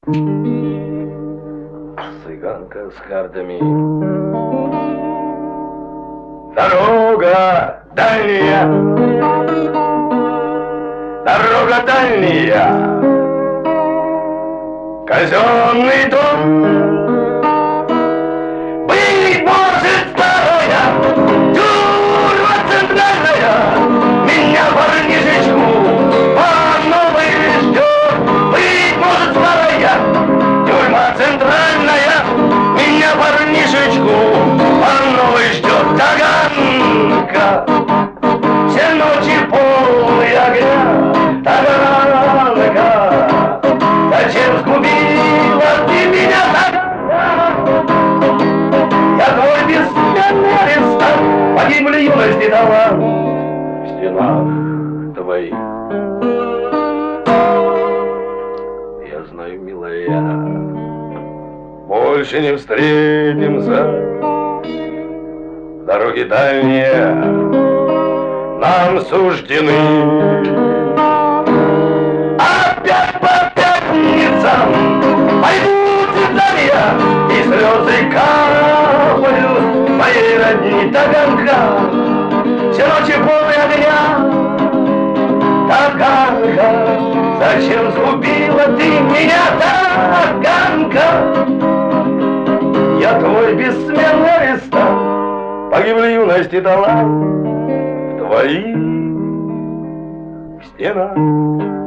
Цыганка с картами. Дорога дальняя, дорога дальняя, казенный дом. Быть может старая, тюрьма центральная, меня парнишечку по новой ждет. Быть может старая, тюрьма центральная, меня парнишечку по новой ждет. Таганка, все ночи полные огня. Таганка, зачем сгубила ты меня, Таганка? Я твой бессменный арестант, погибли юность и талант в стенах твоих. Я знаю, милая, больше не встретимся. Дороги дальние нам суждены. Опять по пятницам пойдут свидания, и слезы капают моей родни. Таганка, все ночи полные огня. Таганка, зачем сгубила ты меня, Таганка? Я твой бессменный арестант, погибли юность и талант в твоих стенах.